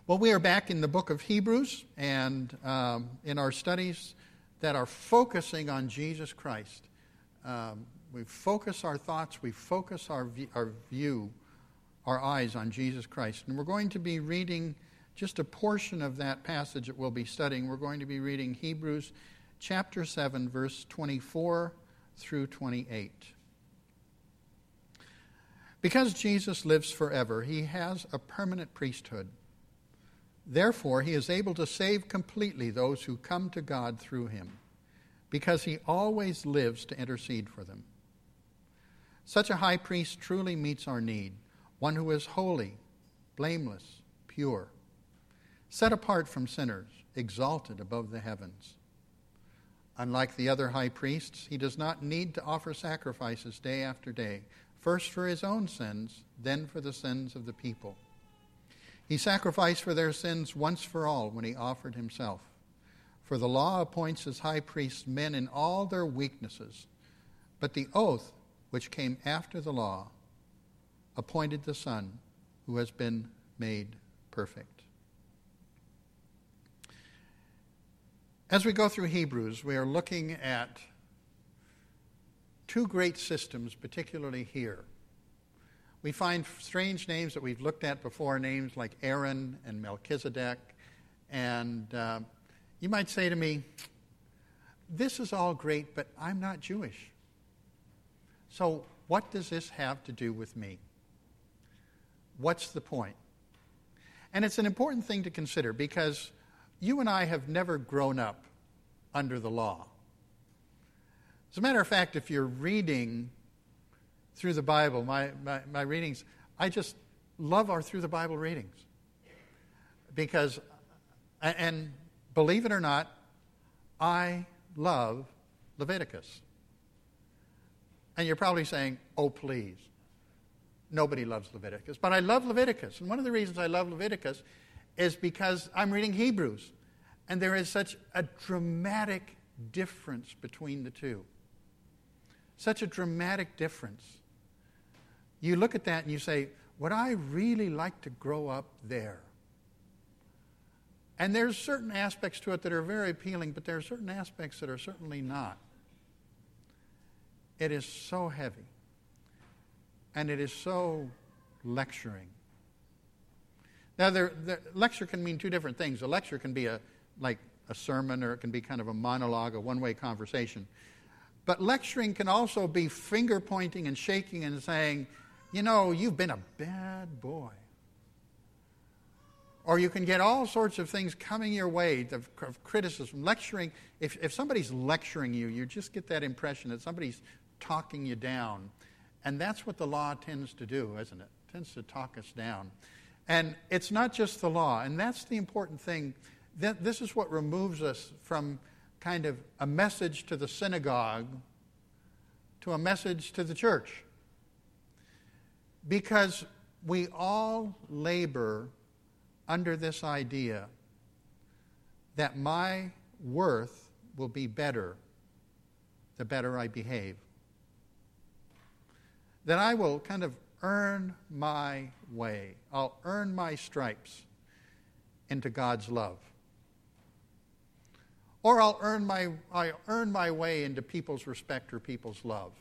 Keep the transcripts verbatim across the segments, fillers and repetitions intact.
Well, we are back in the book of Hebrews and um, in our studies that are focusing on Jesus Christ. Um, we focus our thoughts, we focus our, view, our view, our eyes on Jesus Christ. And we're going to be reading just a portion of that passage that we'll be studying. We're going to be reading Hebrews chapter seven, verse twenty-four through twenty-eight. Because Jesus lives forever, he has a permanent priesthood. Therefore, he is able to save completely those who come to God through him, because he always lives to intercede for them. Such a high priest truly meets our need, one who is holy, blameless, pure, set apart from sinners, exalted above the heavens. Unlike the other high priests, he does not need to offer sacrifices day after day, first for his own sins, then for the sins of the people. He sacrificed for their sins once for all when he offered himself. For the law appoints as high priests men in all their weaknesses, but the oath, which came after the law, appointed the Son, who has been made perfect. As we go through Hebrews, we are looking at two great systems, particularly here. We find strange names that we've looked at before, names like Aaron and Melchizedek. And uh, you might say to me, this is all great, but I'm not Jewish. So what does this have to do with me? What's the point? And it's an important thing to consider because you and I have never grown up under the law. As a matter of fact, if you're reading through the Bible, my, my, my readings, I just love our through the Bible readings. Because, and believe it or not, I love Leviticus. And you're probably saying, oh, please. Nobody loves Leviticus. But I love Leviticus. And one of the reasons I love Leviticus is because I'm reading Hebrews. And there is such a dramatic difference between the two. Such a dramatic difference. You look at that and you say, would I really like to grow up there? And there's certain aspects to it that are very appealing, but there are certain aspects that are certainly not. It is so heavy. And it is so lecturing. Now, there, the lecture can mean two different things. A lecture can be a like a sermon, or it can be kind of a monologue, a one-way conversation. But lecturing can also be finger-pointing and shaking and saying, you know, you've been a bad boy. Or you can get all sorts of things coming your way of, of criticism. Lecturing, if, if somebody's lecturing you, you just get that impression that somebody's talking you down. And that's what the law tends to do, isn't it? It tends to talk us down. And it's not just the law, and that's the important thing. This is what removes us from kind of a message to the synagogue to a message to the church. Because we all labor under this idea that my worth will be better the better I behave. That I will kind of earn my way. I'll earn my stripes into God's love. Or I'll earn my I earn my way into people's respect or people's love.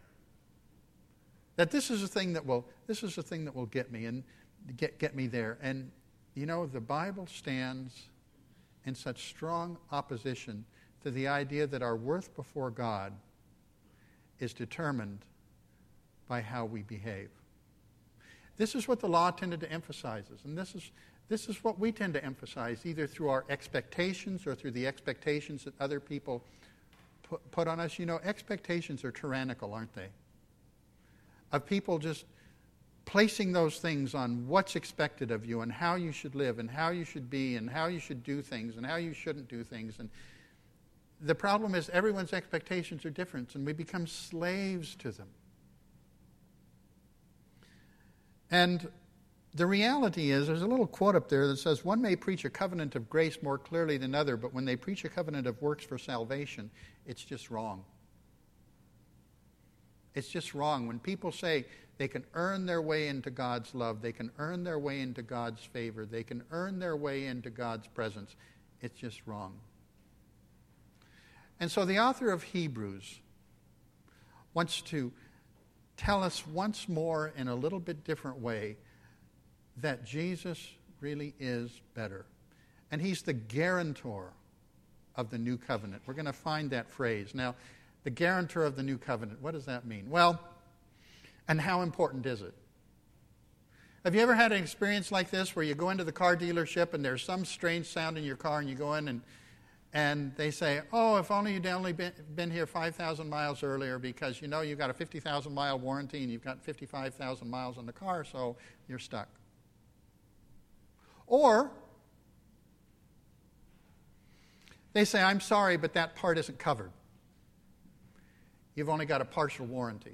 That this is a thing that will this is a thing that will get me and get get me there. And you know, the Bible stands in such strong opposition to the idea that our worth before God is determined by how we behave. This is what the law tended to emphasize, and this is This is what we tend to emphasize, either through our expectations or through the expectations that other people put, put on us. You know, expectations are tyrannical, aren't they? Of people just placing those things on what's expected of you and how you should live and how you should be and how you should do things and how you shouldn't do things. And the problem is everyone's expectations are different, and we become slaves to them. And the reality is, there's a little quote up there that says, one may preach a covenant of grace more clearly than another, but when they preach a covenant of works for salvation, it's just wrong. It's just wrong. When people say they can earn their way into God's love. They can earn their way into God's favor. They can earn their way into God's presence. It's just wrong. And so the author of Hebrews wants to tell us once more in a little bit different way that Jesus really is better. And he's the guarantor of the new covenant. We're going to find that phrase. Now, the guarantor of the new covenant, what does that mean? Well, and how important is it? Have you ever had an experience like this where you go into the car dealership and there's some strange sound in your car and you go in and and they say, oh, if only you'd only been, been here five thousand miles earlier, because you know you've got a fifty thousand mile warranty and you've got fifty-five thousand miles on the car, so you're stuck. Or they say, I'm sorry, but that part isn't covered. You've only got a partial warranty.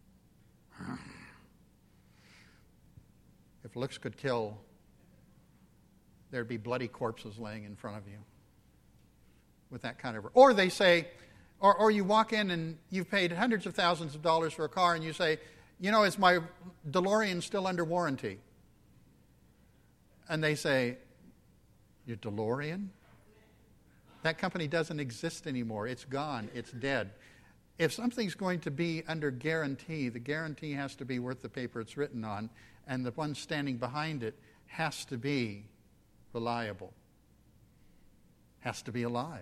If looks could kill, there'd be bloody corpses laying in front of you with that kind of... Or they say, or, or you walk in and you've paid hundreds of thousands of dollars for a car and you say, you know, is my DeLorean still under warranty? And they say, your DeLorean? That company doesn't exist anymore. It's gone. It's dead. If something's going to be under guarantee, the guarantee has to be worth the paper it's written on, and the one standing behind it has to be reliable, has to be alive.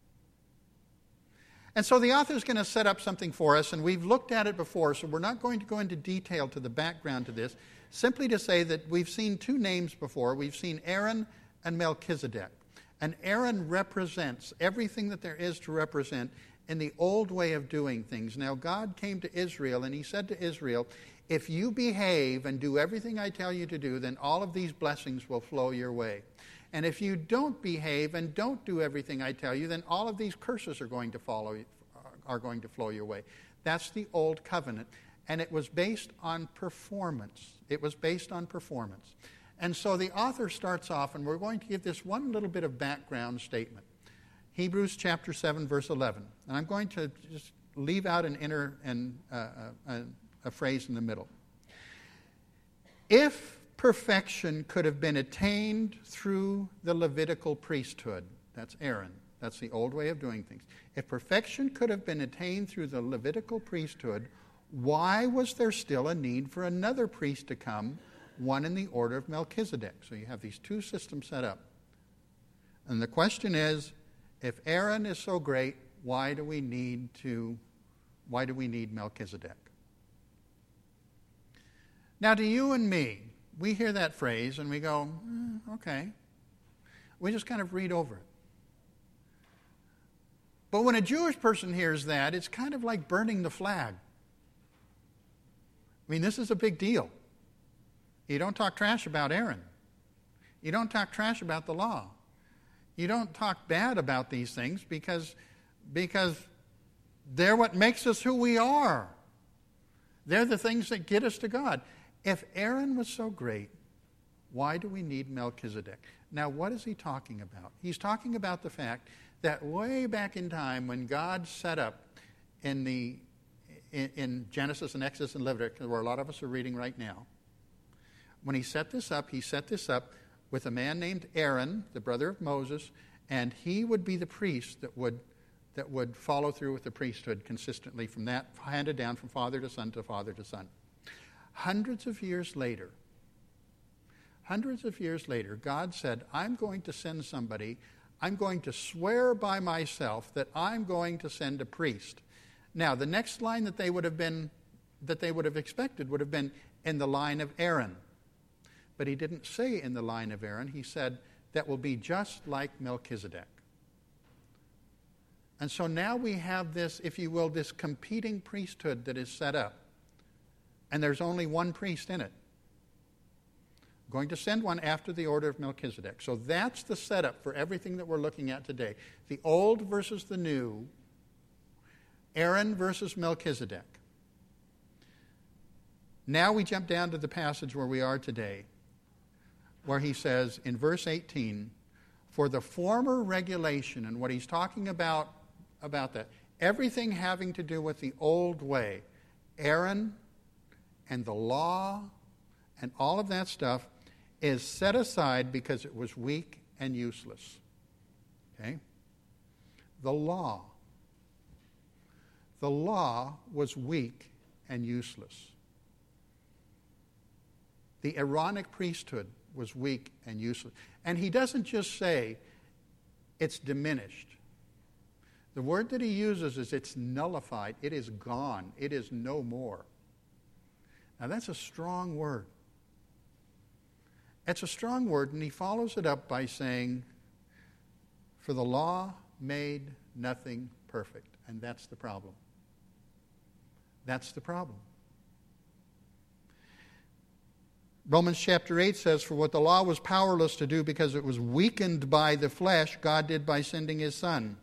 And so the author is going to set up something for us, and we've looked at it before, so we're not going to go into detail to the background to this, simply to say that we've seen two names before. We've seen Aaron and Melchizedek. And Aaron represents everything that there is to represent in the old way of doing things. Now, God came to Israel, and he said to Israel, if you behave and do everything I tell you to do, then all of these blessings will flow your way. And if you don't behave and don't do everything I tell you, then all of these curses are going to follow, are going to flow your way. That's the old covenant. And it was based on performance. It was based on performance. And so the author starts off, and we're going to give this one little bit of background statement. Hebrews chapter seven, verse eleven. And I'm going to just leave out an inner and uh, a, a phrase in the middle. If perfection could have been attained through the Levitical priesthood, that's Aaron, that's the old way of doing things. If perfection could have been attained through the Levitical priesthood, why was there still a need for another priest to come, one in the order of Melchizedek? So you have these two systems set up. And the question is, if Aaron is so great, why do we need to, why do we need Melchizedek? Now, to you and me, we hear that phrase and we go, eh, okay. We just kind of read over it. But when a Jewish person hears that, it's kind of like burning the flag. I mean, this is a big deal. You don't talk trash about Aaron. You don't talk trash about the law. You don't talk bad about these things because, because they're what makes us who we are. They're the things that get us to God. If Aaron was so great, why do we need Melchizedek? Now, what is he talking about? He's talking about the fact that way back in time when God set up in the in, in Genesis and Exodus and Leviticus, where a lot of us are reading right now, when he set this up, he set this up with a man named Aaron, the brother of Moses, and he would be the priest that would that would follow through with the priesthood consistently from that, handed down from father to son to father to son. Hundreds of years later, hundreds of years later, God said, I'm going to send somebody, I'm going to swear by myself that I'm going to send a priest. Now, the next line that they would have been, that they would have expected would have been in the line of Aaron. But he didn't say in the line of Aaron. He said, that will be just like Melchizedek. And so now we have this, if you will, this competing priesthood that is set up. And there's only one priest in it. I'm going to send one after the order of Melchizedek. So that's the setup for everything that we're looking at today. The old versus the new. Aaron versus Melchizedek. Now we jump down to the passage where we are today, where he says in verse eighteen, for the former regulation, and what he's talking about, about that, everything having to do with the old way, Aaron and the law and all of that stuff is set aside because it was weak and useless. Okay? The law. The law was weak and useless. The Aaronic priesthood was weak and useless. And he doesn't just say it's diminished. The word that he uses is it's nullified. It is gone. It is no more. Now that's a strong word. It's a strong word, and he follows it up by saying, for the law made nothing perfect. And that's the problem. That's the problem. Romans chapter eight says, for what the law was powerless to do because it was weakened by the flesh, God did by sending his Son.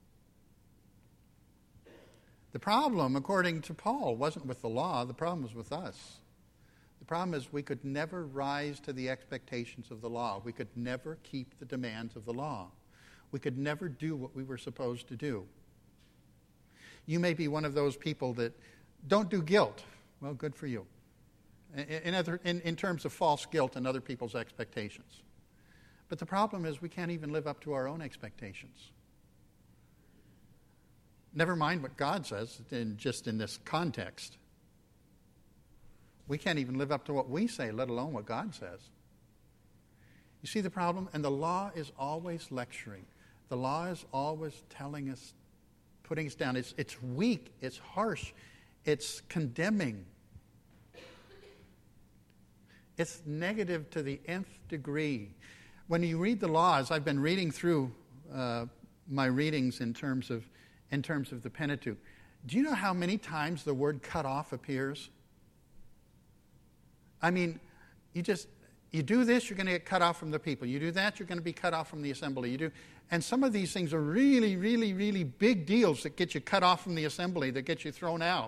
The problem, according to Paul, wasn't with the law. The problem was with us. The problem is we could never rise to the expectations of the law. We could never keep the demands of the law. We could never do what we were supposed to do. You may be one of those people that don't do guilt. Well, good for you. In, other, in, in terms of false guilt and other people's expectations. But the problem is we can't even live up to our own expectations. Never mind what God says, in, just in this context. We can't even live up to what we say, let alone what God says. You see the problem? And the law is always lecturing. The law is always telling us, putting us down. It's, it's weak, it's harsh, it's condemning. It's negative to the nth degree. When you read the laws, I've been reading through uh, my readings in terms of in terms of the Pentateuch. Do you know how many times the word cut off appears? I mean, you just you do this, you're going to get cut off from the people. You do that, you're going to be cut off from the assembly. You do, and some of these things are really, really, really big deals that get you cut off from the assembly, that get you thrown out.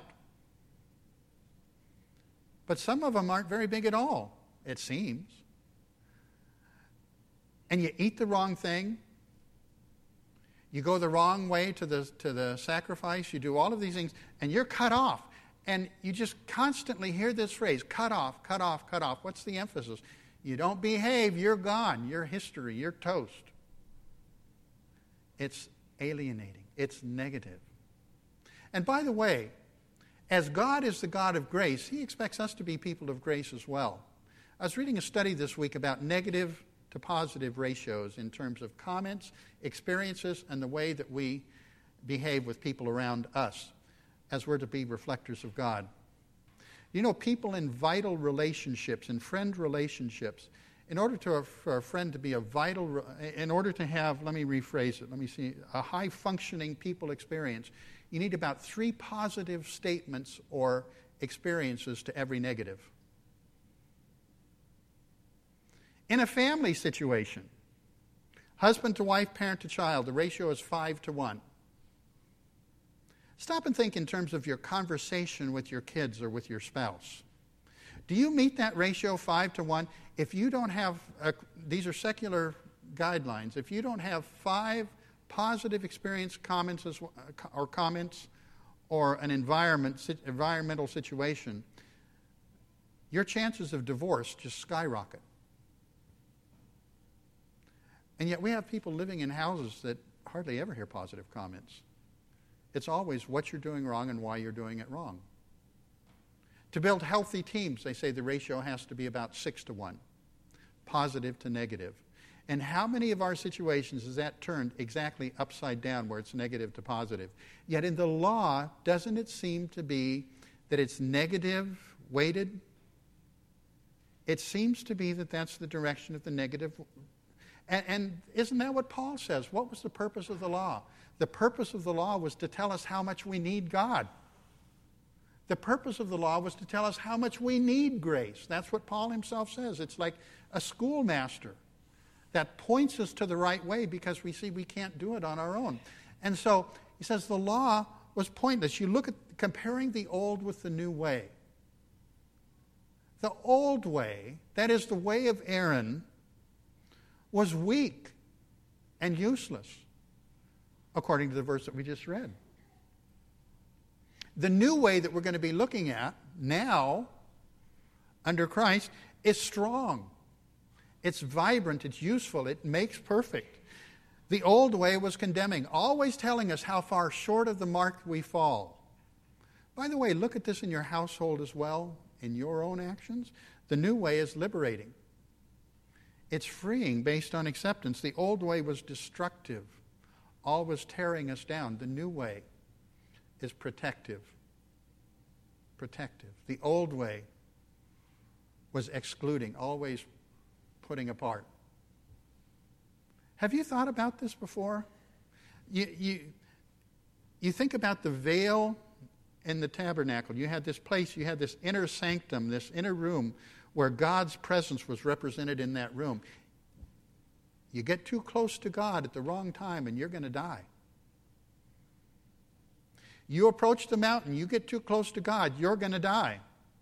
But some of them aren't very big at all, it seems. And you eat the wrong thing. You go the wrong way to the to the sacrifice. You do all of these things, and you're cut off. And you just constantly hear this phrase, cut off, cut off, cut off. What's the emphasis? You don't behave, you're gone. You're history, you're toast. It's alienating. It's negative. And by the way, as God is the God of grace, he expects us to be people of grace as well. I was reading a study this week about negative to positive ratios in terms of comments, experiences, and the way that we behave with people around us as we're to be reflectors of God. You know, people in vital relationships, in friend relationships, in order to, for a friend to be a vital, in order to have, let me rephrase it, let me see, a high-functioning people experience, you need about three positive statements or experiences to every negative. In a family situation, husband to wife, parent to child, the ratio is five to one. Stop and think in terms of your conversation with your kids or with your spouse. Do you meet that ratio five to one? If you don't have, a, these are secular guidelines, if you don't have five positive experience comments as, or comments or an environment, environmental situation, your chances of divorce just skyrocket. And yet we have people living in houses that hardly ever hear positive comments. It's always what you're doing wrong and why you're doing it wrong. To build healthy teams, they say the ratio has to be about six to one, positive to negative. And how many of our situations is that turned exactly upside down where it's negative to positive? Yet in the law, doesn't it seem to be that it's negative weighted? It seems to be that that's the direction of the negative. And, and isn't that what Paul says? What was the purpose of the law? The purpose of the law was to tell us how much we need God. The purpose of the law was to tell us how much we need grace. That's what Paul himself says. It's like a schoolmaster that points us to the right way because we see we can't do it on our own. And so he says the law was pointless. You look at comparing the old with the new way. The old way, that is the way of Aaron, was weak and useless, according to the verse that we just read. The new way that we're going to be looking at now under Christ is strong. It's vibrant, it's useful, it makes perfect. The old way was condemning, always telling us how far short of the mark we fall. By the way, look at this in your household as well, in your own actions. The new way is liberating. It's freeing based on acceptance. The old way was destructive, always tearing us down. The new way is protective. Protective. The old way was excluding, always putting apart. Have you thought about this before? You, you, you think about the veil in the tabernacle. You had this place, you had this inner sanctum, this inner room where God's presence was represented in that room. You get too close to God at the wrong time and you're going to die. You approach the mountain, you get too close to God, you're going to die.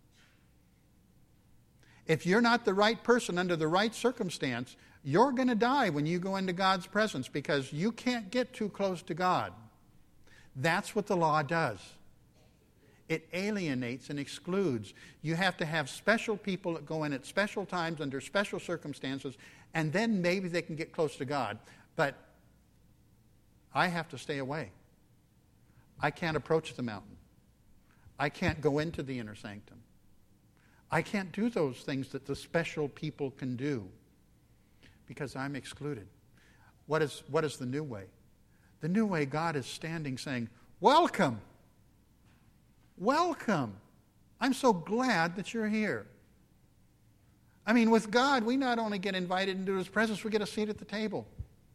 If you're not the right person under the right circumstance, you're going to die when you go into God's presence because you can't get too close to God. That's what the law does. It alienates and excludes. You have to have special people that go in at special times under special circumstances, and then maybe they can get close to God. But I have to stay away. I can't approach the mountain. I can't go into the inner sanctum. I can't do those things that the special people can do because I'm excluded. What is, what is the new way? The new way, God is standing saying, welcome. Welcome. I'm so glad that you're here. I mean, with God, we not only get invited into His presence, we get a seat at the table.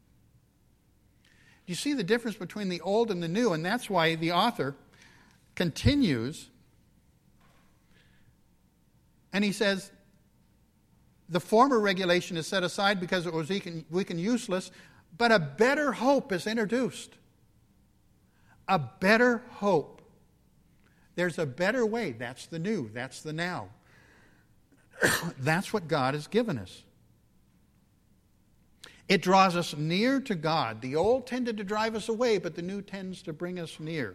You see the difference between the old and the new, and that's why the author continues, and he says, the former regulation is set aside because it was weak and, weak and useless, but a better hope is introduced. A better hope. There's a better way. That's the new. That's the now. That's what God has given us. It draws us near to God. The old tended to drive us away, but the new tends to bring us near.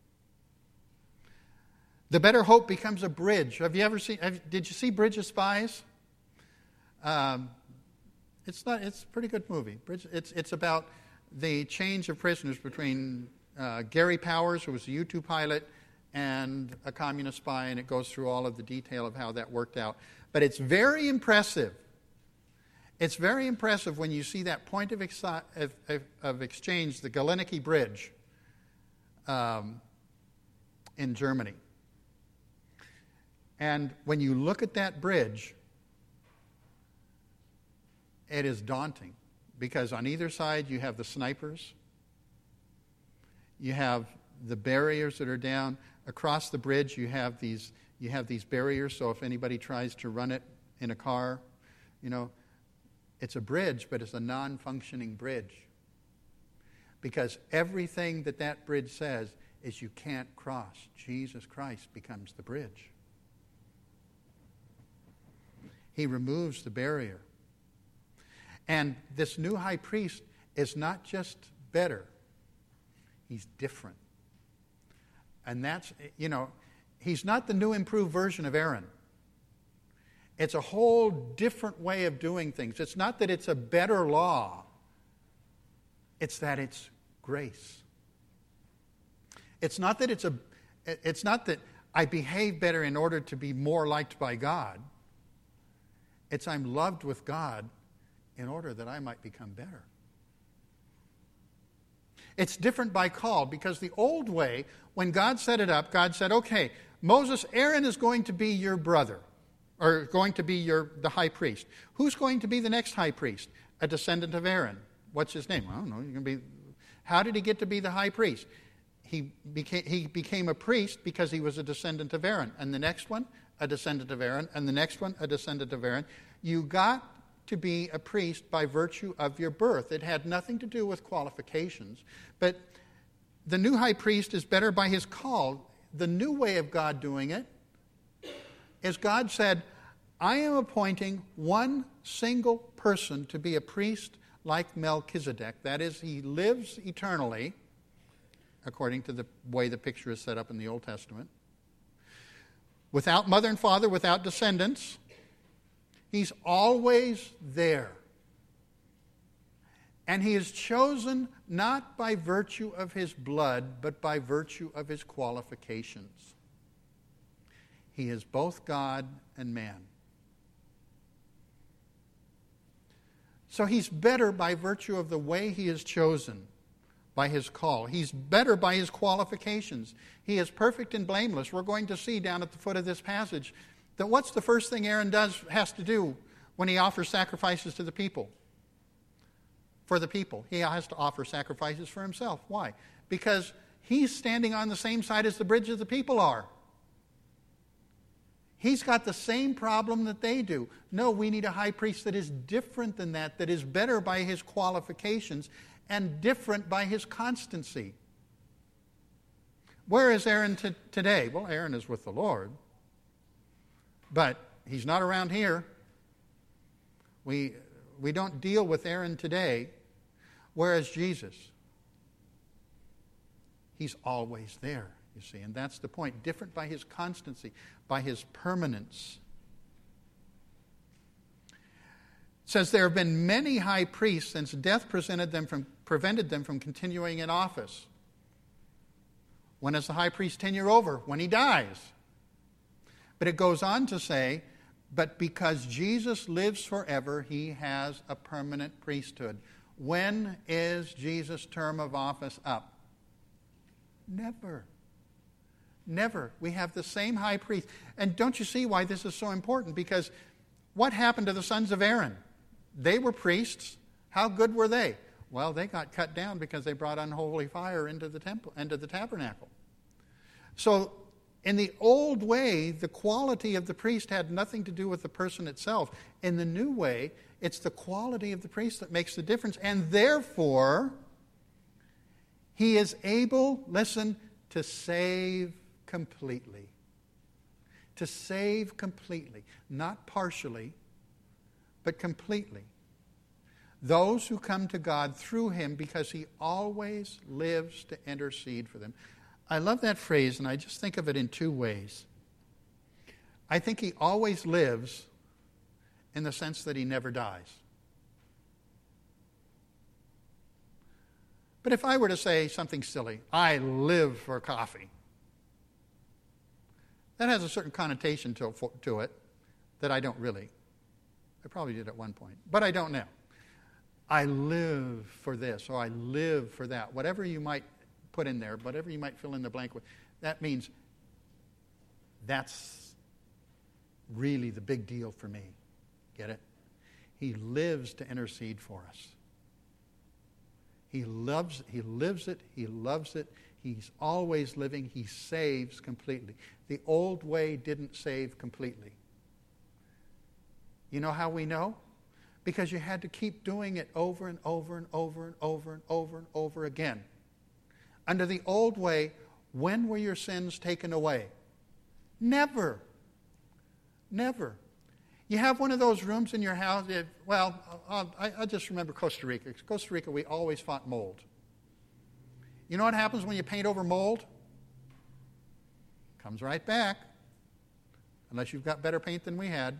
The better hope becomes a bridge. Have you ever seen, have, did you see Bridge of Spies? Um, it's not. It's a pretty good movie. Bridge, it's, it's about the change of prisoners between uh, Gary Powers, who was a U two pilot, and a communist spy, and it goes through all of the detail of how that worked out. But it's very impressive. It's very impressive when you see that point of, exi- of, of, of exchange, the Galeniki Bridge um, in Germany. And when you look at that bridge, it is daunting because on either side you have the snipers, you have the barriers that are down. Across the bridge you have these you have these barriers, so if anybody tries to run it in a car, you know, it's a bridge, but it's a non-functioning bridge. Because everything that that bridge says is you can't cross. Jesus Christ becomes the bridge. He removes the barrier. And this new high priest is not just better, he's different. And that's, you know, he's not the new improved version of Aaron. It's a whole different way of doing things. It's not that it's a better law. It's that it's grace. It's not that it's a it's not that I behave better in order to be more liked by God. It's I'm loved with God in order that I might become better. It's different by call because the old way, when God set it up, God said, okay, Moses, Aaron is going to be your brother, or going to be your the high priest. Who's going to be the next high priest? A descendant of Aaron. What's his name? I don't know. You're going to be. How did he get to be the high priest? He became, he became a priest because he was a descendant of Aaron. And the next one, a descendant of Aaron. And the next one, a descendant of Aaron. You got to be a priest by virtue of your birth. It had nothing to do with qualifications. But the new high priest is better by his call. The new way of God doing it is God said, I am appointing one single person to be a priest like Melchizedek. That is, he lives eternally, according to the way the picture is set up in the Old Testament, without mother and father, without descendants. He's always there. And he is chosen not by virtue of his blood, but by virtue of his qualifications. He is both God and man. So he's better by virtue of the way he is chosen, by his call. He's better by his qualifications. He is perfect and blameless. We're going to see down at the foot of this passage that what's the first thing Aaron does has to do when he offers sacrifices to the people? For the people. He has to offer sacrifices for himself. Why? Because he's standing on the same side as the bridge of the people are. He's got the same problem that they do. No, we need a high priest that is different than that, that is better by his qualifications and different by his constancy. Where is Aaron t- today? Well, Aaron is with the Lord, but he's not around here. We, we don't deal with Aaron today, whereas Jesus, he's always there, you see, and that's the point. Different by his constancy, by his permanence. It says there have been many high priests since death prevented them from, prevented them from continuing in office. When is the high priest tenure over? When he dies. But it goes on to say, but because Jesus lives forever, he has a permanent priesthood. When is Jesus' term of office up? Never. Never. We have the same high priest. And don't you see why this is so important? Because what happened to the sons of Aaron? They were priests. How good were they? Well, they got cut down because they brought unholy fire into the temple, into the tabernacle. So, in the old way, the quality of the priest had nothing to do with the person itself. In the new way, it's the quality of the priest that makes the difference. And therefore, he is able, listen, to save completely. To save completely. Not partially, but completely. Those who come to God through him because he always lives to intercede for them. I love that phrase, and I just think of it in two ways. I think he always lives in the sense that he never dies. But if I were to say something silly, I live for coffee, that has a certain connotation to, to it that I don't really. I probably did at one point, but I don't now. I live for this, or I live for that. Whatever you might put in there, whatever you might fill in the blank with, that means that's really the big deal for me. Get it? He lives to intercede for us. He loves, he lives it, he loves it, he's always living, he saves completely. The old way didn't save completely. You know how we know? Because you had to keep doing it over and over and over and over and over and over again. Under the old way, when were your sins taken away? Never. Never. You have one of those rooms in your house. It, well, I'll, I, I just remember Costa Rica. In Costa Rica, we always fought mold. You know what happens when you paint over mold? Comes right back, unless you've got better paint than we had.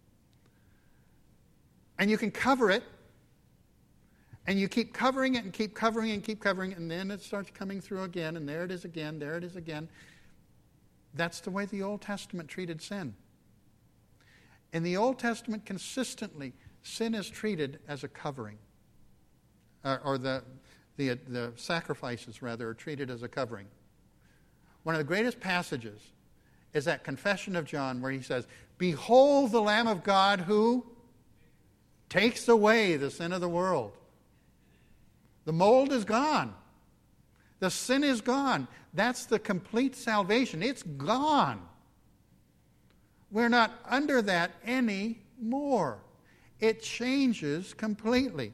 And you can cover it, and you keep covering it and keep covering it and keep covering it, and then it starts coming through again, and there it is again, there it is again. That's the way the Old Testament treated sin. In the Old Testament, consistently, sin is treated as a covering. Or, or the, the, the sacrifices, rather, are treated as a covering. One of the greatest passages is that confession of John where he says, "Behold the Lamb of God who takes away the sin of the world." The mold is gone. The sin is gone. That's the complete salvation. It's gone. We're not under that anymore. It changes completely.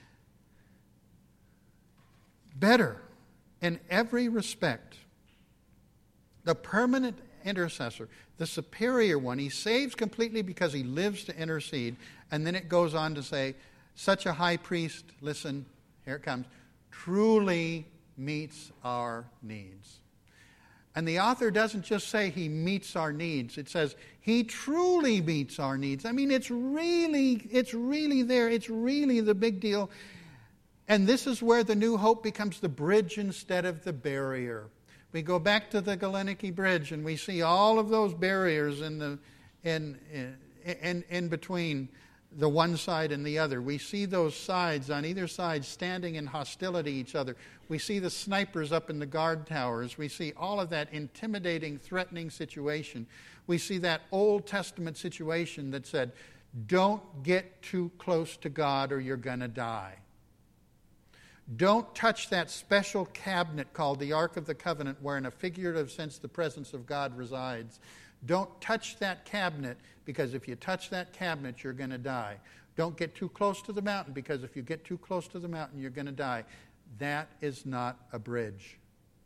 Better in every respect. The permanent intercessor, the superior one, he saves completely because he lives to intercede. And then it goes on to say, such a high priest, listen, here it comes, truly meets our needs. And the author doesn't just say he meets our needs. It says he truly meets our needs. I mean, it's really, it's really there. It's really the big deal. And this is where the new hope becomes the bridge instead of the barrier. We go back to the Galenicki Bridge and we see all of those barriers in the in in, in, in between the one side and the other. We see those sides on either side standing in hostility to each other. We see the snipers up in the guard towers. We see all of that intimidating, threatening situation. We see that Old Testament situation that said, don't get too close to God or you're going to die. Don't touch that special cabinet called the Ark of the Covenant where in a figurative sense the presence of God resides. Don't touch that cabinet because if you touch that cabinet you're going to die. Don't get too close to the mountain because if you get too close to the mountain you're going to die. That is not a bridge.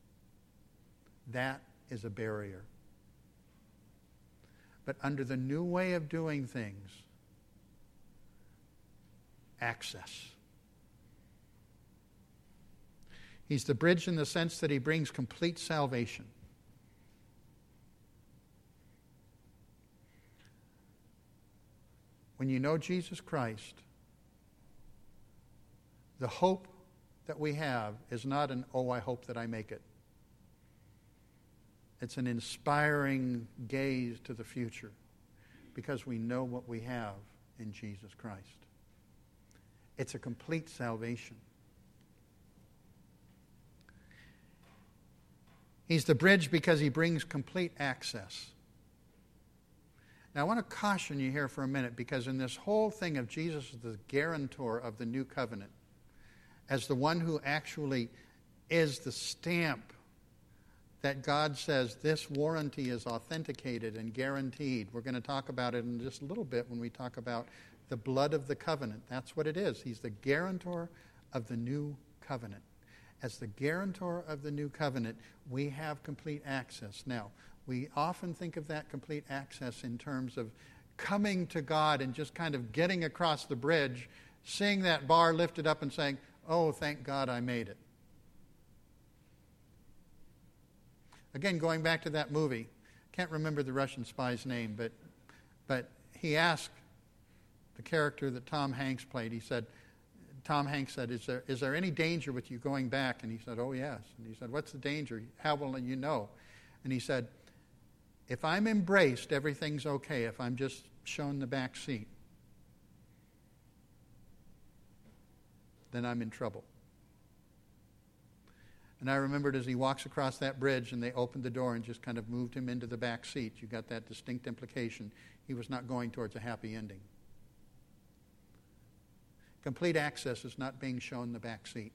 That is a barrier. But under the new way of doing things, access. He's the bridge in the sense that he brings complete salvation. When you know Jesus Christ, the hope that we have is not an, oh, I hope that I make it. It's an inspiring gaze to the future because we know what we have in Jesus Christ. It's a complete salvation. He's the bridge because he brings complete access. Now, I want to caution you here for a minute because in this whole thing of Jesus as the guarantor of the new covenant, as the one who actually is the stamp that God says this warranty is authenticated and guaranteed. We're going to talk about it in just a little bit when we talk about the blood of the covenant. That's what it is. He's the guarantor of the new covenant. As the guarantor of the new covenant, we have complete access. Now, we often think of that complete access in terms of coming to God and just kind of getting across the bridge, seeing that bar lifted up and saying, oh, thank God I made it. Again, going back to that movie, can't remember the Russian spy's name, but but he asked the character that Tom Hanks played, he said, Tom Hanks said, is there is there any danger with you going back? And he said, oh, yes. And he said, what's the danger? How will you know? And he said, if I'm embraced, everything's okay. If I'm just shown the back seat, then I'm in trouble. And I remembered as he walks across that bridge and they opened the door and just kind of moved him into the back seat, you got that distinct implication. He was not going towards a happy ending. Complete access is not being shown the back seat.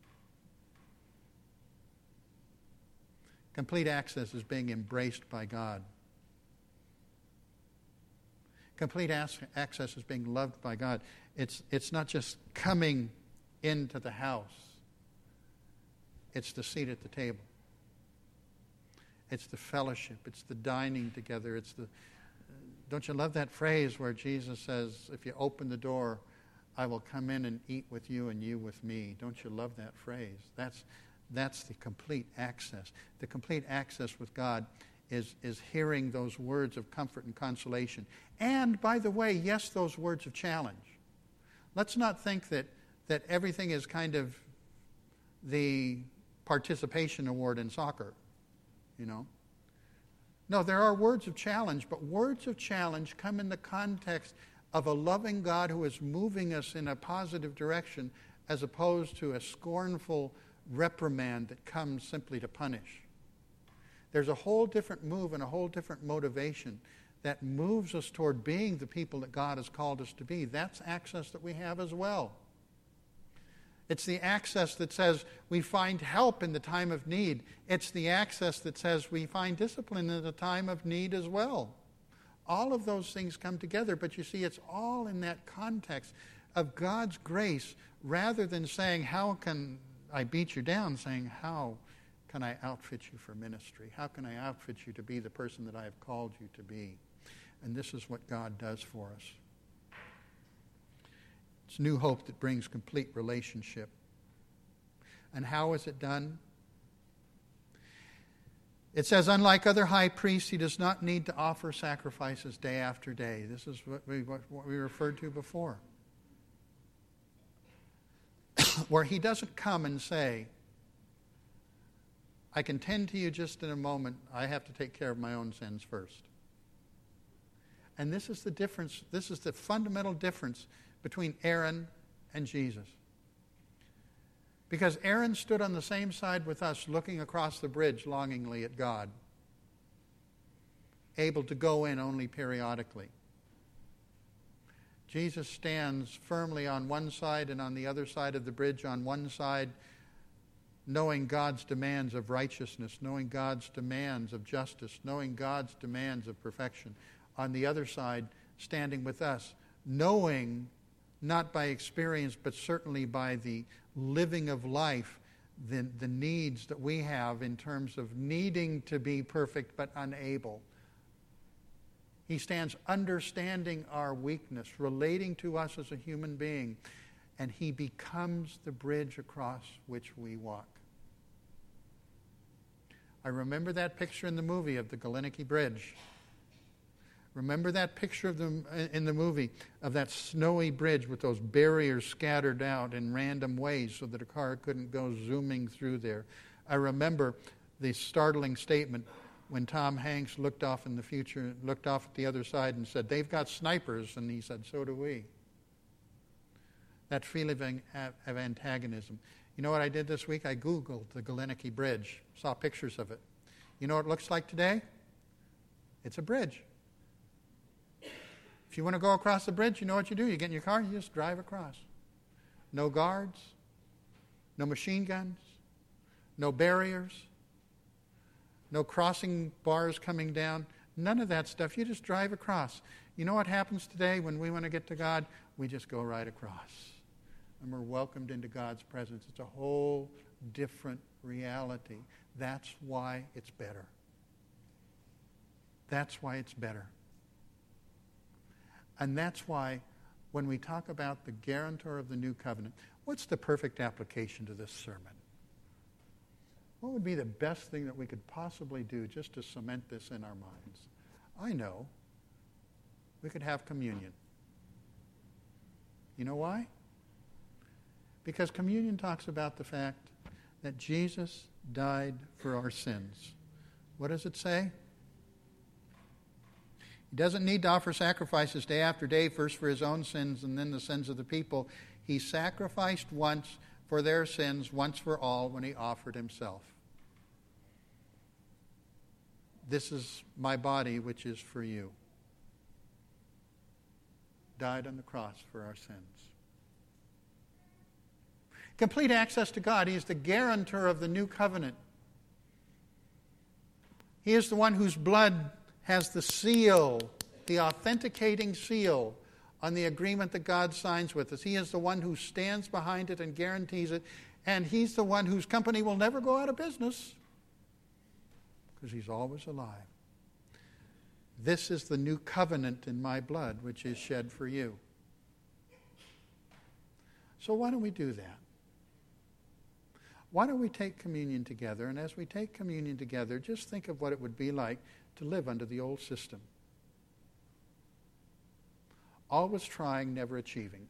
Complete access is being embraced by God. Complete access is being loved by God. It's, it's not just coming into the house. It's the seat at the table. It's the fellowship. It's the dining together. It's the. Don't you love that phrase where Jesus says, if you open the door, I will come in and eat with you and you with me. Don't you love that phrase? That's, that's the complete access. The complete access with God is, is hearing those words of comfort and consolation. And, by the way, yes, those words of challenge. Let's not think that, that everything is kind of the participation award in soccer, you know. No, there are words of challenge, but words of challenge come in the context of a loving God who is moving us in a positive direction as opposed to a scornful reprimand that comes simply to punish. There's a whole different move and a whole different motivation that moves us toward being the people that God has called us to be. That's access that we have as well. It's the access that says we find help in the time of need. It's the access that says we find discipline in the time of need as well. All of those things come together, but you see, it's all in that context of God's grace rather than saying, how can I beat you down, saying, how can I outfit you for ministry? How can I outfit you to be the person that I have called you to be? And this is what God does for us. It's new hope that brings complete relationship. And how is it done? It says, unlike other high priests, he does not need to offer sacrifices day after day. This is what we, what, what we referred to before. Where he doesn't come and say, I can tend to you just in a moment. I have to take care of my own sins first. And this is the difference. This is the fundamental difference between Aaron and Jesus. Because Aaron stood on the same side with us, looking across the bridge longingly at God, able to go in only periodically. Jesus stands firmly on one side and on the other side of the bridge, on one side, knowing God's demands of righteousness, knowing God's demands of justice, knowing God's demands of perfection. On the other side, standing with us, knowing, not by experience, but certainly by the living of life, the, the needs that we have in terms of needing to be perfect but unable. He stands understanding our weakness, relating to us as a human being, and he becomes the bridge across which we walk. I remember that picture in the movie of the Galenicki Bridge. Remember that picture of them in the movie of that snowy bridge with those barriers scattered out in random ways so that a car couldn't go zooming through there. I remember the startling statement when Tom Hanks looked off in the future, looked off at the other side and said, they've got snipers, and he said, so do we. That feeling of antagonism. You know what I did this week? I Googled the Galenicki Bridge, saw pictures of it. You know what it looks like today? It's a bridge. If you want to go across the bridge, you know what you do. You get in your car, you just drive across. No guards, no machine guns, no barriers, no crossing bars coming down, none of that stuff. You just drive across. You know what happens today when we want to get to God? We just go right across. And we're welcomed into God's presence. It's a whole different reality. That's why it's better. That's why it's better. And that's why when we talk about the guarantor of the new covenant, what's the perfect application to this sermon? What would be the best thing that we could possibly do just to cement this in our minds? I know. We could have communion. You know why? Because communion talks about the fact that Jesus died for our sins. What does it say? He doesn't need to offer sacrifices day after day, first for his own sins and then the sins of the people. He sacrificed once for their sins, once for all, when he offered himself. This is my body, which is for you. Died on the cross for our sins. Complete access to God. He is the guarantor of the new covenant. He is the one whose blood has the seal, the authenticating seal on the agreement that God signs with us. He is the one who stands behind it and guarantees it, and he's the one whose company will never go out of business because he's always alive. This is the new covenant in my blood, which is shed for you. So why don't we do that? Why don't we take communion together? And as we take communion together, just think of what it would be like to live under the old system. Always trying, never achieving.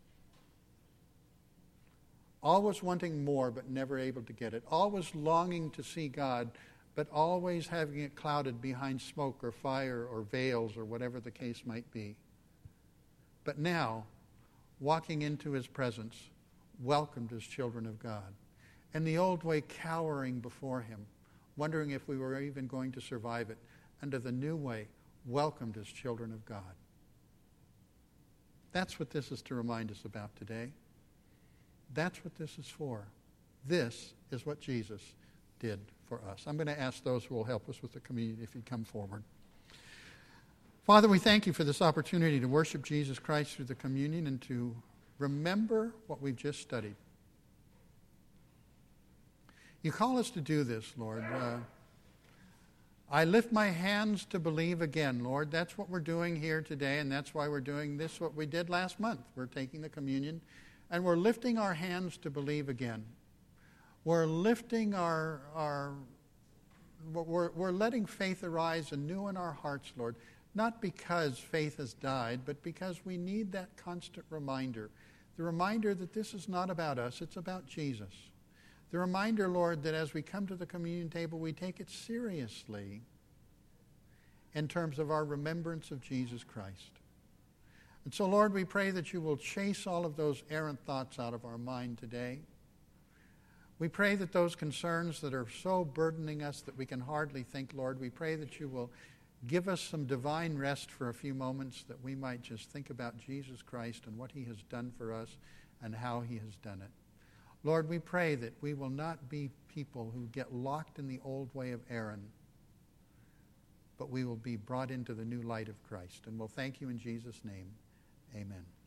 Always wanting more, but never able to get it. Always longing to see God, but always having it clouded behind smoke or fire or veils or whatever the case might be. But now, walking into his presence, welcomed as children of God. And the old way, cowering before him, wondering if we were even going to survive it. Under the new way, welcomed as children of God. That's what this is to remind us about today. That's what this is for. This is what Jesus did for us. I'm going to ask those who will help us with the communion if you come forward. Father, we thank you for this opportunity to worship Jesus Christ through the communion and to remember what we've just studied. You call us to do this, Lord. Uh, I lift my hands to believe again, Lord. That's what we're doing here today, and that's why we're doing this, what we did last month. We're taking the communion, and we're lifting our hands to believe again. We're lifting our, our we're, we're letting faith arise anew in our hearts, Lord, not because faith has died, but because we need that constant reminder. The reminder that this is not about us, it's about Jesus. The reminder, Lord, that as we come to the communion table, we take it seriously in terms of our remembrance of Jesus Christ. And so, Lord, we pray that you will chase all of those errant thoughts out of our mind today. We pray that those concerns that are so burdening us that we can hardly think, Lord, we pray that you will give us some divine rest for a few moments, that we might just think about Jesus Christ and what he has done for us and how he has done it. Lord, we pray that we will not be people who get locked in the old way of Aaron, but we will be brought into the new light of Christ. And we'll thank you in Jesus' name. Amen.